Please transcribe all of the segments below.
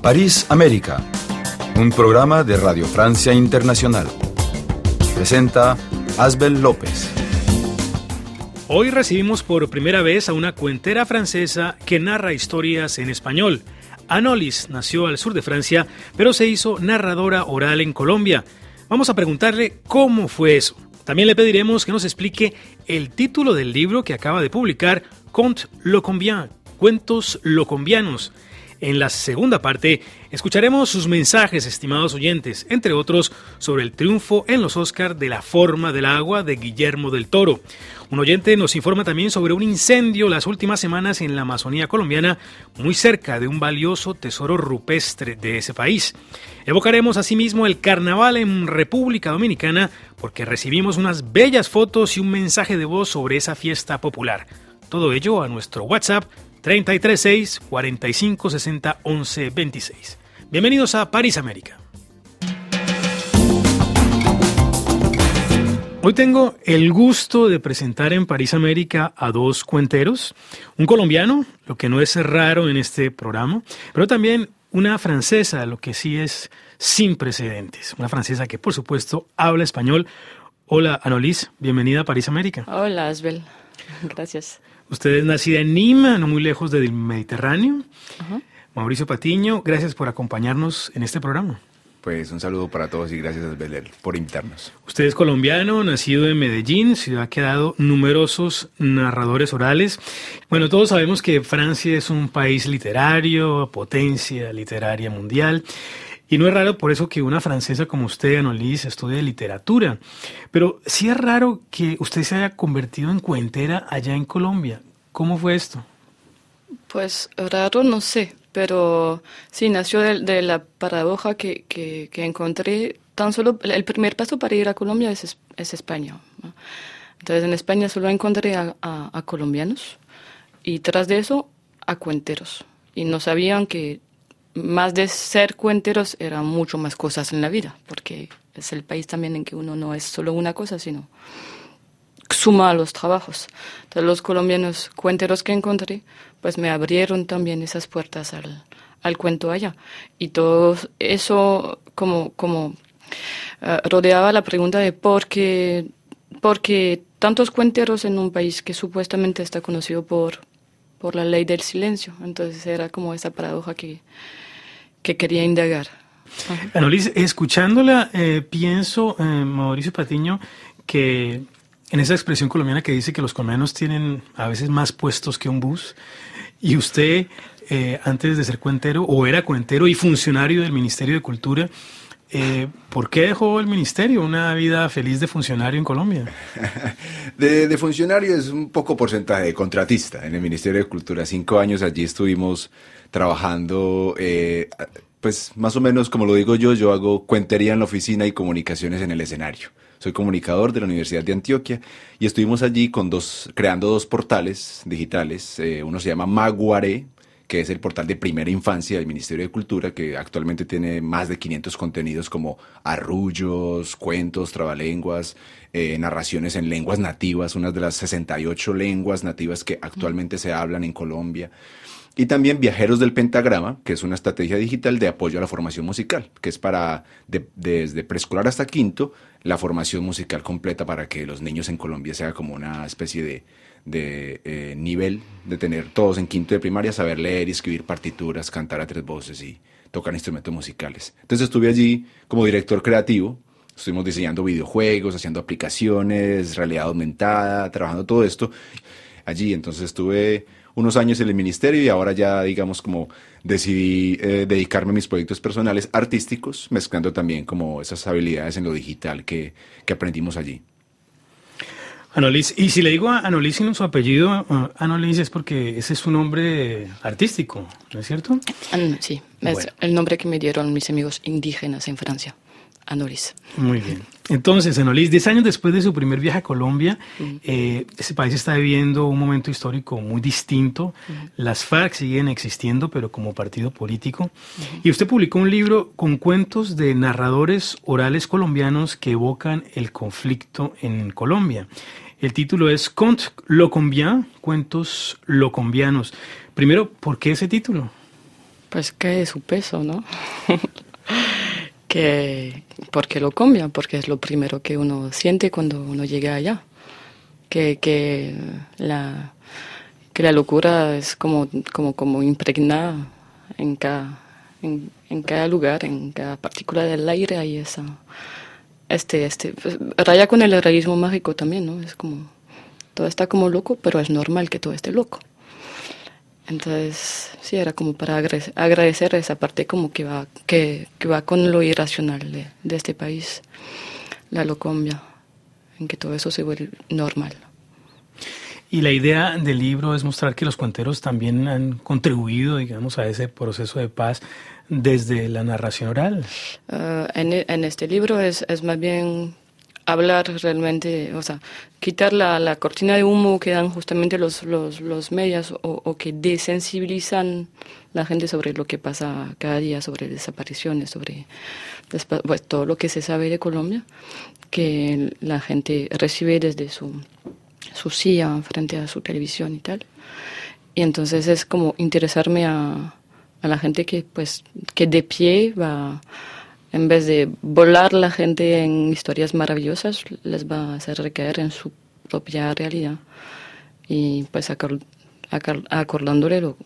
París, América, un programa de Radio Francia Internacional. Presenta Asbel López. Hoy recibimos por primera vez a una cuentera francesa que narra historias en español. Anolis nació al sur de Francia, pero se hizo narradora oral en Colombia. Vamos a preguntarle cómo fue eso. También le pediremos que nos explique el título del libro que acaba de publicar, Contes locombiens, Cuentos locombianos. En la segunda parte, escucharemos sus mensajes, estimados oyentes, entre otros, sobre el triunfo en los Oscar de La forma del agua de Guillermo del Toro. Un oyente nos informa también sobre un incendio las últimas semanas en la Amazonía colombiana, muy cerca de un valioso tesoro rupestre de ese país. Evocaremos asimismo el carnaval en República Dominicana, porque recibimos unas bellas fotos y un mensaje de voz sobre esa fiesta popular. Todo ello a nuestro WhatsApp 336 45 60 11 26. Bienvenidos a París, América. Hoy tengo el gusto de presentar en París, América a dos cuenteros, un colombiano, lo que no es raro en este programa, pero también una francesa, lo que sí es sin precedentes, una francesa que por supuesto habla español. Hola, Anolis, bienvenida a París, América. Hola, Asbel, gracias. Usted es nacida en Nîmes, no muy lejos del Mediterráneo. Uh-huh. Mauricio Patiño, gracias por acompañarnos en este programa. Pues un saludo para todos y gracias a Beler por invitarnos. Usted es colombiano, nacido en Medellín, ciudad que ha dado numerosos narradores orales. Bueno, todos sabemos que Francia es un país literario, potencia literaria mundial. Y no es raro por eso que una francesa como usted, Anolis, estudie literatura. Pero sí es raro que usted se haya convertido en cuentera allá en Colombia. ¿Cómo fue esto? Pues raro no sé, pero sí, nació de la paradoja que encontré. Tan solo el primer paso para ir a Colombia es España, ¿no? Entonces en España solo encontré a colombianos y tras de eso a cuenteros. Y no sabían que más de ser cuenteros eran mucho más cosas en la vida, porque es el país también en que uno no es solo una cosa, sino suma a los trabajos. Entonces los colombianos cuenteros que encontré, pues me abrieron también esas puertas al cuento allá. Y todo eso como rodeaba la pregunta de por qué tantos cuenteros en un país que supuestamente está conocido por la ley del silencio. Entonces era como esa paradoja que quería indagar. Uh-huh. Anolis, escuchándola, pienso, Mauricio Patiño, que en esa expresión colombiana que dice que los colombianos tienen a veces más puestos que un bus, y usted, antes de ser cuentero, o era cuentero y funcionario del Ministerio de Cultura, ¿por qué dejó el ministerio? Una vida feliz de funcionario en Colombia. De funcionario es un poco porcentaje de contratista en el Ministerio de Cultura. 5 años allí estuvimos trabajando, pues más o menos como lo digo yo hago cuentería en la oficina y comunicaciones en el escenario. Soy comunicador de la Universidad de Antioquia y estuvimos allí creando 2 portales digitales. Uno se llama Maguaré, que es el portal de primera infancia del Ministerio de Cultura, que actualmente tiene más de 500 contenidos como arrullos, cuentos, trabalenguas, narraciones en lenguas nativas, unas de las 68 lenguas nativas que actualmente se hablan en Colombia. Y también Viajeros del Pentagrama, que es una estrategia digital de apoyo a la formación musical, que es para, desde preescolar hasta quinto, la formación musical completa para que los niños en Colombia sea como una especie de nivel de tener todos en quinto de primaria, saber leer y escribir partituras, cantar a 3 voces y tocar instrumentos musicales. Entonces estuve allí como director creativo, estuvimos diseñando videojuegos, haciendo aplicaciones, realidad aumentada, trabajando todo esto allí. Entonces estuve unos años en el ministerio y ahora ya, digamos, como decidí dedicarme a mis proyectos personales artísticos, mezclando también como esas habilidades en lo digital que aprendimos allí. Anolis, y si le digo a Anolis sin su apellido, Anolis es porque ese es su nombre artístico, ¿no es cierto? Sí, es el nombre que me dieron mis amigos indígenas en Francia. Anolis. Muy bien. Entonces, Anolis, 10 años después de su primer viaje a Colombia, ese país está viviendo un momento histórico muy distinto. Las FARC siguen existiendo, pero como partido político. Y usted publicó un libro con cuentos de narradores orales colombianos que evocan el conflicto en Colombia. El título es Contes locombiens, Cuentos locombianos. Primero, ¿por qué ese título? Pues que es su peso, ¿no? Porque lo cambia, porque es lo primero que uno siente cuando uno llega allá. Que la locura es como impregnada en cada lugar, en cada partícula del aire hay esa, pues, raya con el realismo mágico también, ¿no? Es como, todo está como loco, pero es normal que todo esté loco. Entonces, sí, era como para agradecer esa parte como que va con lo irracional de este país, la locomia, en que todo eso se vuelve normal. Y la idea del libro es mostrar que los cuenteros también han contribuido, digamos, a ese proceso de paz desde la narración oral. En este libro es más bien hablar realmente, o sea, quitar la cortina de humo que dan justamente los medios o que desensibilizan la gente sobre lo que pasa cada día, sobre desapariciones, sobre pues, todo lo que se sabe de Colombia, que la gente recibe desde su silla frente a su televisión y tal. Y entonces es como interesarme a la gente que de pie va, en vez de volar la gente en historias maravillosas, les va a hacer recaer en su propia realidad y pues acordándole lo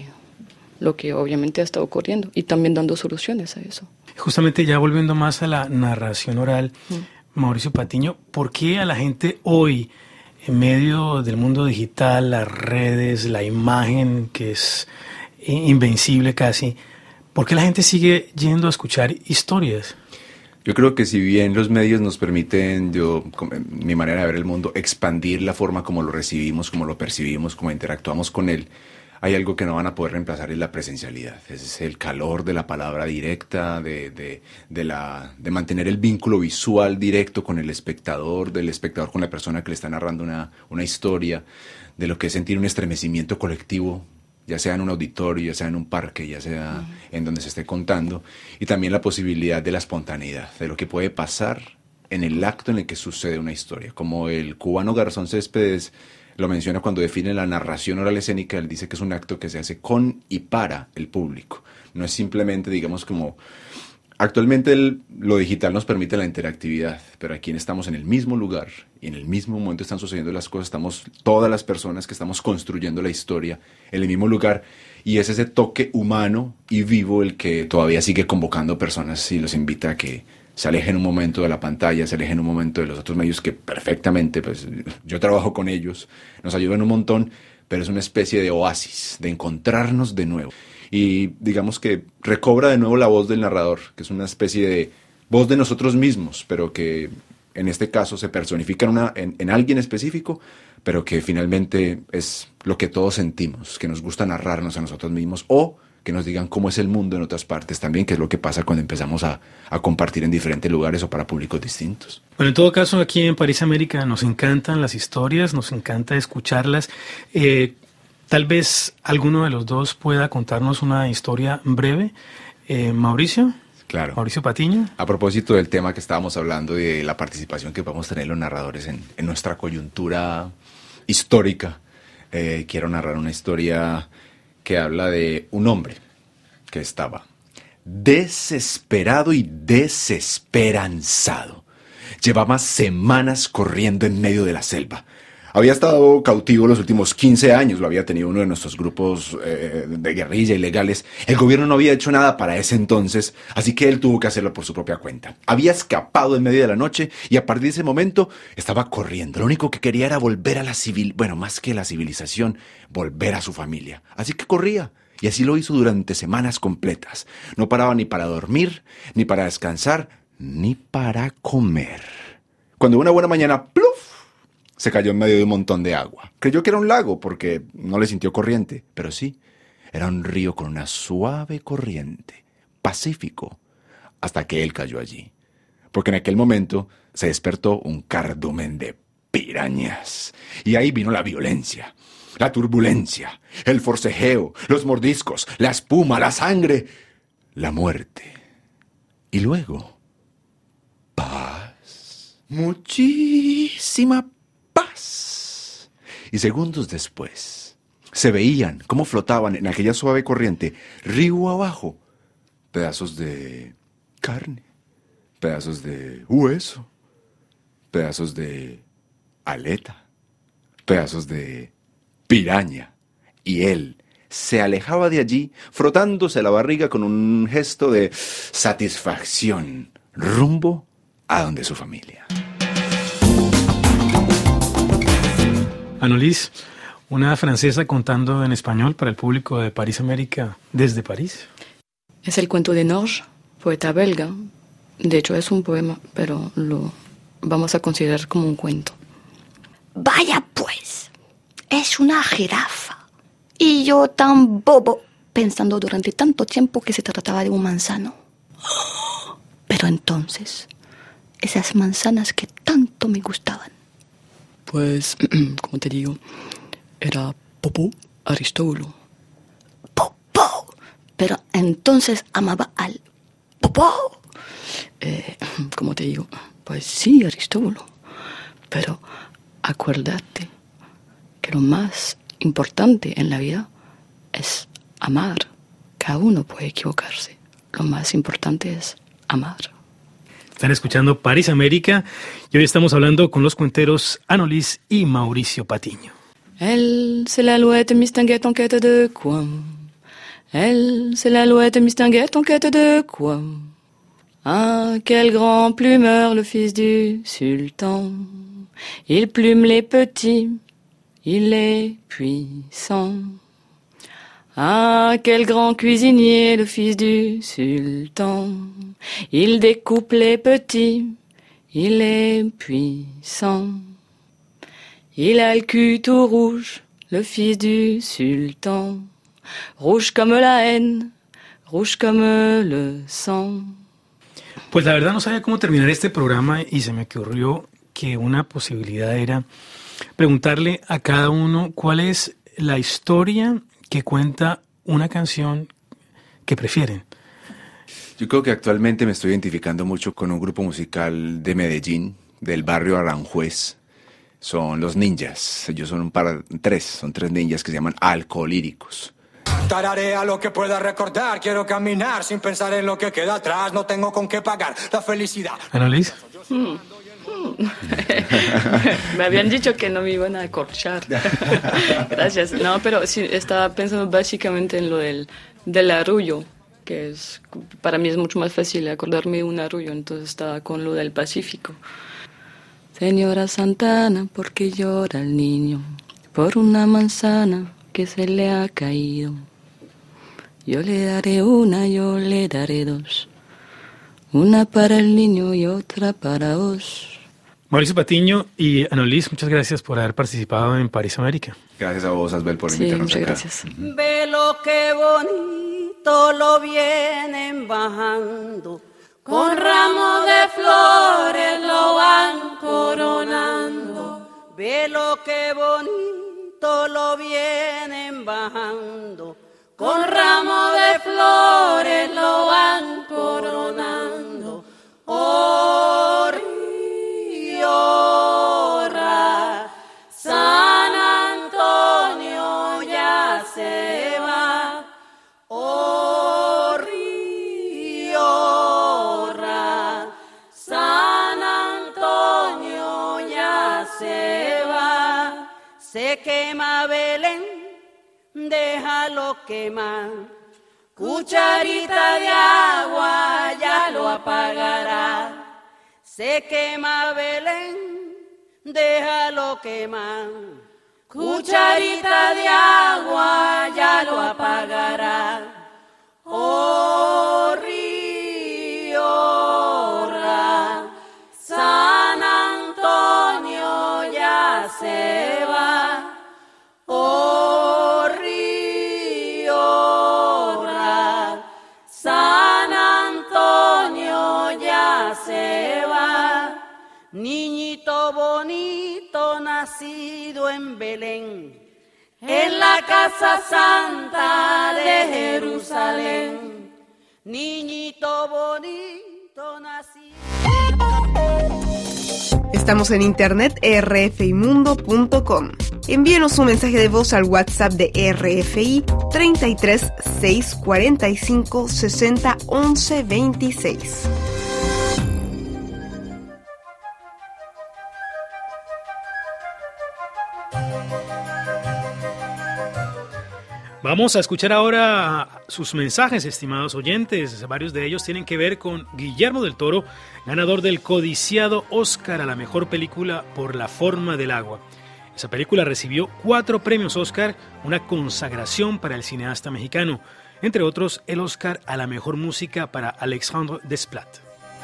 que obviamente está ocurriendo y también dando soluciones a eso. Justamente ya volviendo más a la narración oral, Mauricio Patiño, ¿por qué a la gente hoy, en medio del mundo digital, las redes, la imagen que es invencible casi, ¿por qué la gente sigue yendo a escuchar historias? Yo creo que si bien los medios nos permiten, mi manera de ver el mundo, expandir la forma como lo recibimos, como lo percibimos, como interactuamos con él, hay algo que no van a poder reemplazar, es la presencialidad. Es el calor de la palabra directa, de mantener el vínculo visual directo con el espectador, del espectador con la persona que le está narrando una historia, de lo que es sentir un estremecimiento colectivo, ya sea en un auditorio, ya sea en un parque, ya sea en donde se esté contando, y también la posibilidad de la espontaneidad, de lo que puede pasar en el acto en el que sucede una historia. Como el cubano Garzón Céspedes lo menciona cuando define la narración oral escénica, él dice que es un acto que se hace con y para el público. No es simplemente, digamos, como... Actualmente lo digital nos permite la interactividad, pero aquí estamos en el mismo lugar y en el mismo momento están sucediendo las cosas, estamos todas las personas que estamos construyendo la historia en el mismo lugar y es ese toque humano y vivo el que todavía sigue convocando personas y los invita a que se alejen un momento de la pantalla, se alejen un momento de los otros medios que perfectamente, pues yo trabajo con ellos, nos ayudan un montón, pero es una especie de oasis, de encontrarnos de nuevo. Y digamos que recobra de nuevo la voz del narrador, que es una especie de voz de nosotros mismos, pero que en este caso se personifica en alguien específico, pero que finalmente es lo que todos sentimos, que nos gusta narrarnos a nosotros mismos o que nos digan cómo es el mundo en otras partes también, que es lo que pasa cuando empezamos a compartir en diferentes lugares o para públicos distintos. Bueno, en todo caso, aquí en París, América, nos encantan las historias, nos encanta escucharlas. Tal vez alguno de los dos pueda contarnos una historia breve. Mauricio. Claro. Mauricio Patiño. A propósito del tema que estábamos hablando y de la participación que podemos tener los narradores en nuestra coyuntura histórica, quiero narrar una historia que habla de un hombre que estaba desesperado y desesperanzado. Llevaba semanas corriendo en medio de la selva. Había estado cautivo los últimos 15 años, lo había tenido uno de nuestros grupos de guerrilla ilegales. El gobierno no había hecho nada para ese entonces, así que él tuvo que hacerlo por su propia cuenta. Había escapado en medio de la noche y a partir de ese momento estaba corriendo. Lo único que quería era volver a más que la civilización, volver a su familia. Así que corría. Y así lo hizo durante semanas completas. No paraba ni para dormir, ni para descansar, ni para comer. Cuando una buena mañana, ¡pluf!, se cayó en medio de un montón de agua. Creyó que era un lago porque no le sintió corriente, pero sí, era un río con una suave corriente, pacífico, hasta que él cayó allí. Porque en aquel momento se despertó un cardumen de pirañas. Y ahí vino la violencia, la turbulencia, el forcejeo, los mordiscos, la espuma, la sangre, la muerte. Y luego, paz. Muchísima paz. Y segundos después, se veían, cómo flotaban en aquella suave corriente, río abajo, pedazos de carne, pedazos de hueso, pedazos de aleta, pedazos de piraña. Y él se alejaba de allí, frotándose la barriga con un gesto de satisfacción, rumbo a donde su familia. Annelise, una francesa contando en español para el público de París América desde París. Es el cuento de Norge, poeta belga. De hecho es un poema, pero lo vamos a considerar como un cuento. Vaya pues, es una jirafa. Y yo tan bobo, pensando durante tanto tiempo que se trataba de un manzano. Pero entonces, esas manzanas que tanto me gustaban. Pues, como te digo, era Popó Aristóbulo. Popó. Pero entonces amaba al Popó. Como te digo, pues sí, Aristóbulo. Pero acuérdate que lo más importante en la vida es amar. Cada uno puede equivocarse. Lo más importante es amar. Están escuchando París América y hoy estamos hablando con los cuenteros Annelise y Mauricio Patiño. Elle, c'est l'alouette mistinguette en quête de quoi? Elle, c'est l'alouette mistinguette en quête de quoi? Ah, quel grand plumeur, le fils du sultan. Il plume les petits, il est puissant. Ah, quel grand cuisinier, le fils du sultan. Il découpe les petits, il est puissant. Il a le cul tout rouge, le fils du sultan. Rouge comme la haine, rouge comme le sang. Pues la verdad no sabía cómo terminar este programa y se me ocurrió que una posibilidad era preguntarle a cada uno cuál es la historia que cuenta una canción que prefieren. Yo creo que actualmente me estoy identificando mucho con un grupo musical de Medellín, del barrio Aranjuez. Son los Ninjas. Ellos son son tres ninjas que se llaman alcohólíricos. Tararea lo que pueda recordar, quiero caminar sin pensar en lo que queda atrás, no tengo con qué pagar la felicidad. Annelise. Me habían dicho que no me iban a acorchar. Gracias. No, pero sí, estaba pensando básicamente en lo del arrullo, que es, para mí es mucho más fácil acordarme de un arrullo, entonces estaba con lo del Pacífico. Señora Santana, ¿por qué llora el niño? Por una manzana que se le ha caído. Yo le daré una, yo le daré dos. Una para el niño y otra para vos. Mauricio Patiño y Annelise, muchas gracias por haber participado en París América. Gracias a vos, Asbel, por Sí, invitarnos muchas acá. gracias. Ve lo que bonito lo vienen bajando, con ramos de flores lo van coronando. Ve lo que bonito lo vienen bajando, con ramos de flores lo van coronando. Oh, Río, San Antonio ya se va. Oh, Río, San Antonio ya se va. Se quema Belén, déjalo quemar. Cucharita de agua ya lo apagará. Se quema Belén, déjalo quemar. Cucharita de agua ya lo apagará. Oh, Río, San Antonio ya se va. Oh, Río, San Antonio ya se va. Niñito bonito nacido en Belén, en la casa santa de Jerusalén. Niñito bonito nacido. Estamos en internet rfimundo.com. Envíenos un mensaje de voz al WhatsApp de RFI 33 645 60 11 26. Vamos a escuchar ahora sus mensajes, estimados oyentes. Varios de ellos tienen que ver con Guillermo del Toro, ganador del codiciado Oscar a la mejor película por La forma del agua. Esa película recibió 4 premios Oscar, una consagración para el cineasta mexicano, entre otros el Oscar a la mejor música para Alexandre Desplat.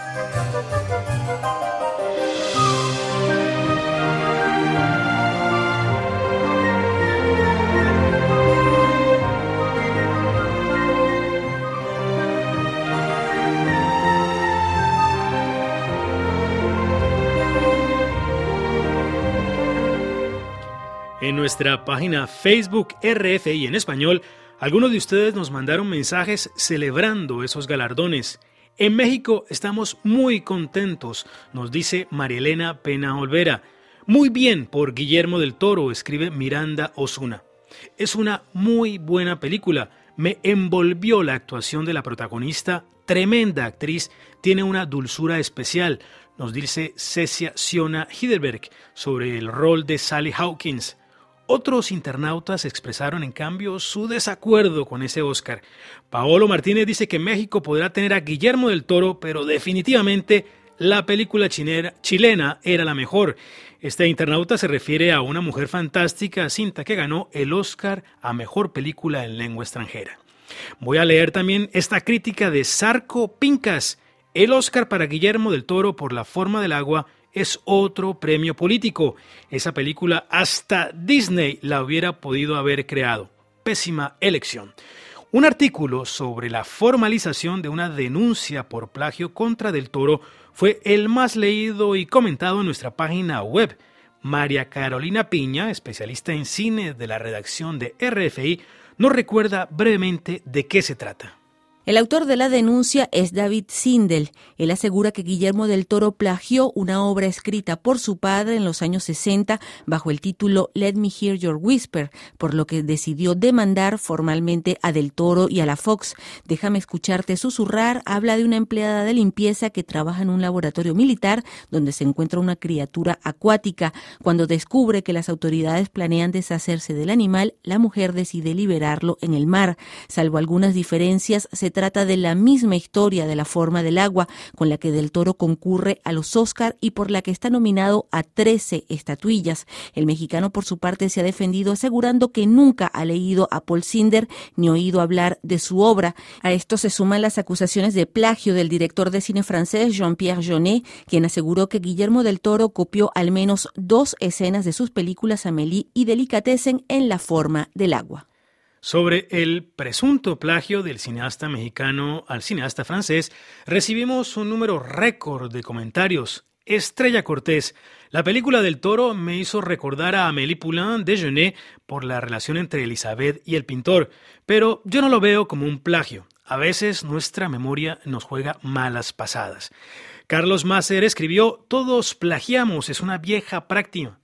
En nuestra página Facebook RFI en español, algunos de ustedes nos mandaron mensajes celebrando esos galardones. En México estamos muy contentos, nos dice Marielena Pena Olvera. Muy bien por Guillermo del Toro, escribe Miranda Osuna. Es una muy buena película, me envolvió la actuación de la protagonista, tremenda actriz, tiene una dulzura especial, nos dice Cecia Siona Hidelberg sobre el rol de Sally Hawkins. Otros internautas expresaron en cambio su desacuerdo con ese Oscar. Paolo Martínez dice que México podrá tener a Guillermo del Toro, pero definitivamente la película chilena era la mejor. Este internauta se refiere a Una mujer fantástica, cinta que ganó el Oscar a mejor película en lengua extranjera. Voy a leer también esta crítica de Sarco Pincas. El Oscar para Guillermo del Toro por La forma del agua es otro premio político. Esa película hasta Disney la hubiera podido haber creado. Pésima elección. Un artículo sobre la formalización de una denuncia por plagio contra Del Toro fue el más leído y comentado en nuestra página web. María Carolina Piña, especialista en cine de la redacción de RFI, nos recuerda brevemente de qué se trata. El autor de la denuncia es David Sindel. Él asegura que Guillermo del Toro plagió una obra escrita por su padre en los años 60 bajo el título Let Me Hear Your Whisper, por lo que decidió demandar formalmente a del Toro y a la Fox. Déjame escucharte susurrar habla de una empleada de limpieza que trabaja en un laboratorio militar donde se encuentra una criatura acuática. Cuando descubre que las autoridades planean deshacerse del animal, la mujer decide liberarlo en el mar. Salvo algunas diferencias, se trata de la misma historia de La forma del agua, con la que Del Toro concurre a los Oscar y por la que está nominado a 13 estatuillas. El mexicano, por su parte, se ha defendido asegurando que nunca ha leído a Paul Sinder ni oído hablar de su obra. A esto se suman las acusaciones de plagio del director de cine francés Jean-Pierre Jeunet, quien aseguró que Guillermo del Toro copió al menos 2 escenas de sus películas Amélie y Delicatessen en La forma del agua. Sobre el presunto plagio del cineasta mexicano al cineasta francés, recibimos un número récord de comentarios. Estrella Cortés, la película del Toro me hizo recordar a Amélie Poulain de Jeunet por la relación entre Elizabeth y el pintor, pero yo no lo veo como un plagio. A veces nuestra memoria nos juega malas pasadas. Carlos Masser escribió, todos plagiamos, es una vieja práctica.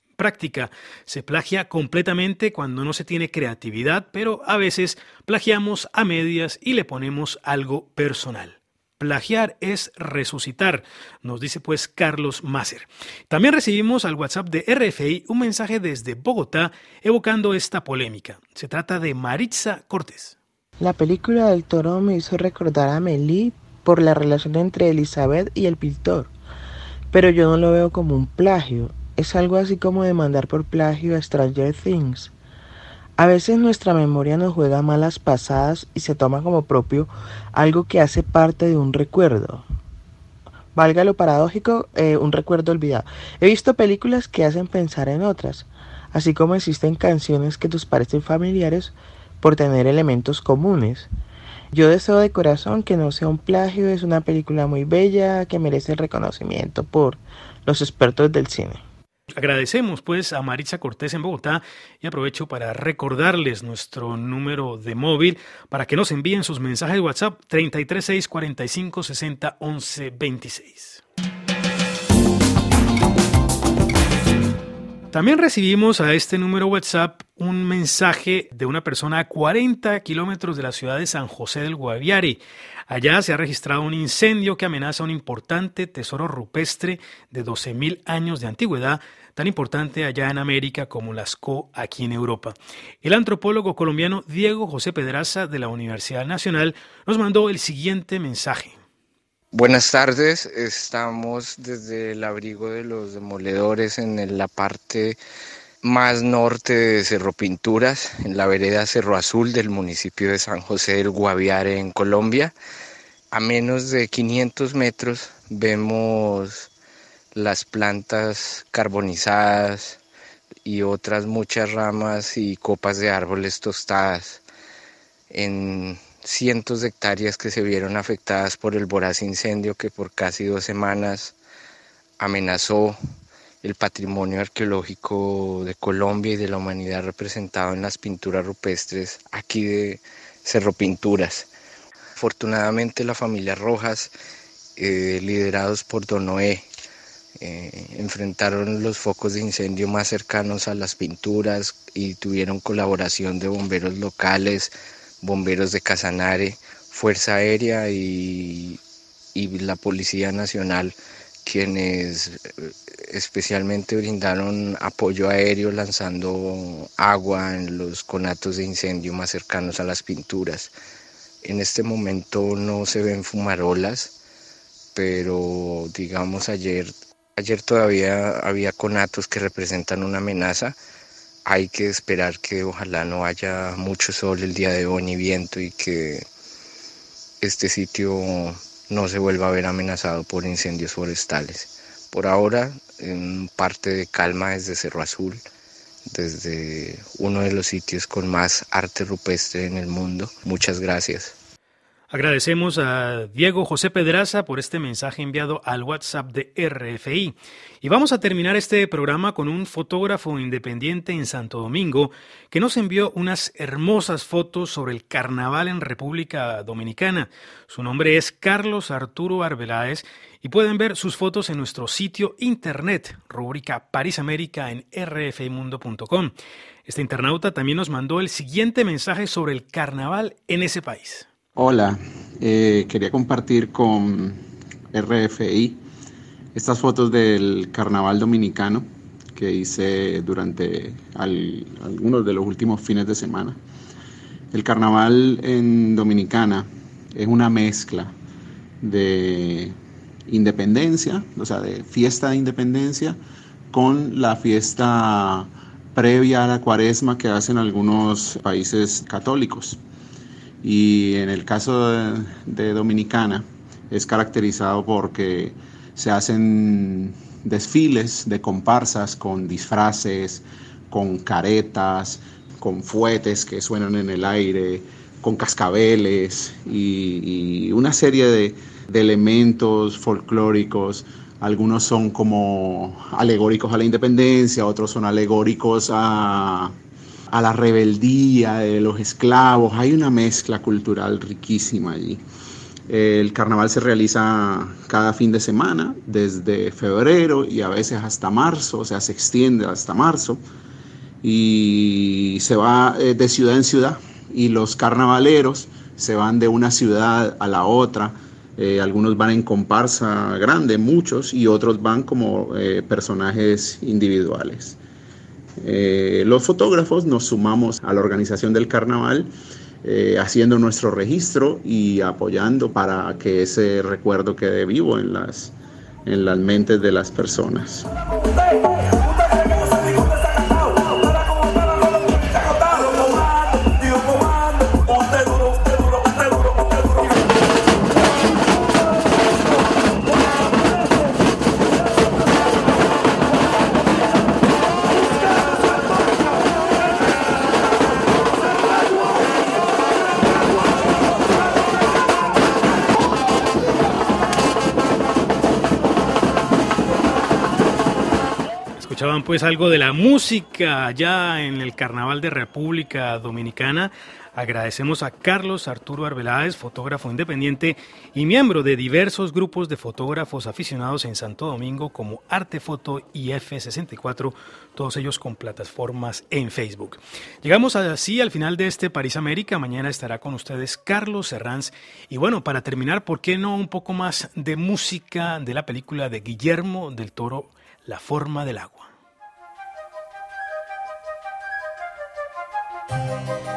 Se plagia completamente cuando no se tiene creatividad, pero a veces plagiamos a medias y le ponemos algo personal. Plagiar es resucitar, nos dice pues Carlos Masser. También recibimos al WhatsApp de RFI un mensaje desde Bogotá evocando esta polémica. Se trata de Maritza Cortés. La película del Toro me hizo recordar a Amélie por la relación entre Elizabeth y el pintor, pero yo no lo veo como un plagio. Es algo así como demandar por plagio a Stranger Things. A veces nuestra memoria nos juega malas pasadas y se toma como propio algo que hace parte de un recuerdo. Valga lo paradójico, un recuerdo olvidado. He visto películas que hacen pensar en otras, así como existen canciones que nos parecen familiares por tener elementos comunes. Yo deseo de corazón que no sea un plagio, es una película muy bella que merece el reconocimiento por los expertos del cine. Agradecemos pues a Maritza Cortés en Bogotá y aprovecho para recordarles nuestro número de móvil para que nos envíen sus mensajes de WhatsApp 336 45 60 11 26. También recibimos a este número WhatsApp un mensaje de una persona a 40 kilómetros de la ciudad de San José del Guaviare. Allá se ha registrado un incendio que amenaza un importante tesoro rupestre de 12.000 años de antigüedad, tan importante allá en América como Lascaux aquí en Europa. El antropólogo colombiano Diego José Pedraza de la Universidad Nacional nos mandó el siguiente mensaje. Buenas tardes, estamos desde el abrigo de los demoledores en la parte más norte de Cerro Pinturas, en la vereda Cerro Azul del municipio de San José del Guaviare en Colombia. A menos de 500 metros vemos las plantas carbonizadas y otras muchas ramas y copas de árboles tostadas en cientos de hectáreas que se vieron afectadas por el voraz incendio que por casi 2 semanas amenazó el patrimonio arqueológico de Colombia y de la humanidad representado en las pinturas rupestres aquí de Cerro Pinturas. Afortunadamente la familia Rojas, liderados por Don Noé, enfrentaron los focos de incendio más cercanos a las pinturas y tuvieron colaboración de bomberos locales, bomberos de Casanare, Fuerza Aérea y la Policía Nacional, quienes especialmente brindaron apoyo aéreo lanzando agua en los conatos de incendio más cercanos a las pinturas. En este momento no se ven fumarolas, pero digamos ayer todavía había conatos que representan una amenaza. Hay que esperar que ojalá no haya mucho sol el día de hoy ni viento y que este sitio no se vuelva a ver amenazado por incendios forestales. Por ahora, en parte de calma desde Cerro Azul, desde uno de los sitios con más arte rupestre en el mundo. Muchas gracias. Agradecemos a Diego José Pedraza por este mensaje enviado al WhatsApp de RFI. Y vamos a terminar este programa con un fotógrafo independiente en Santo Domingo que nos envió unas hermosas fotos sobre el carnaval en República Dominicana. Su nombre es Carlos Arturo Arbeláez y pueden ver sus fotos en nuestro sitio internet, rúbrica París América en rfimundo.com. Este internauta también nos mandó el siguiente mensaje sobre el carnaval en ese país. Hola, quería compartir con RFI estas fotos del carnaval dominicano que hice durante algunos de los últimos fines de semana. El carnaval en Dominicana es una mezcla de independencia, o sea, de fiesta de independencia con la fiesta previa a la Cuaresma que hacen algunos países católicos. Y en el caso de Dominicana es caracterizado porque se hacen desfiles de comparsas con disfraces, con caretas, con fuetes que suenan en el aire, con cascabeles y una serie de elementos folclóricos. Algunos son como alegóricos a la independencia, otros son alegóricos a la rebeldía de los esclavos. Hay una mezcla cultural riquísima allí. El carnaval se realiza cada fin de semana, desde febrero y a veces hasta marzo, o sea, se extiende hasta marzo, y se va de ciudad en ciudad, y los carnavaleros se van de una ciudad a la otra. Algunos van en comparsa grande, muchos, y otros van como personajes individuales. Los fotógrafos nos sumamos a la organización del carnaval, haciendo nuestro registro y apoyando para que ese recuerdo quede vivo en las mentes de las personas. Escuchaban pues algo de la música allá en el Carnaval de República Dominicana. Agradecemos a Carlos Arturo Arbeláez, fotógrafo independiente y miembro de diversos grupos de fotógrafos aficionados en Santo Domingo como Artefoto y F64, todos ellos con plataformas en Facebook. Llegamos así al final de este París América. Mañana estará con ustedes Carlos Herranz. Y bueno, para terminar, ¿por qué no un poco más de música de la película de Guillermo del Toro, La forma del agua?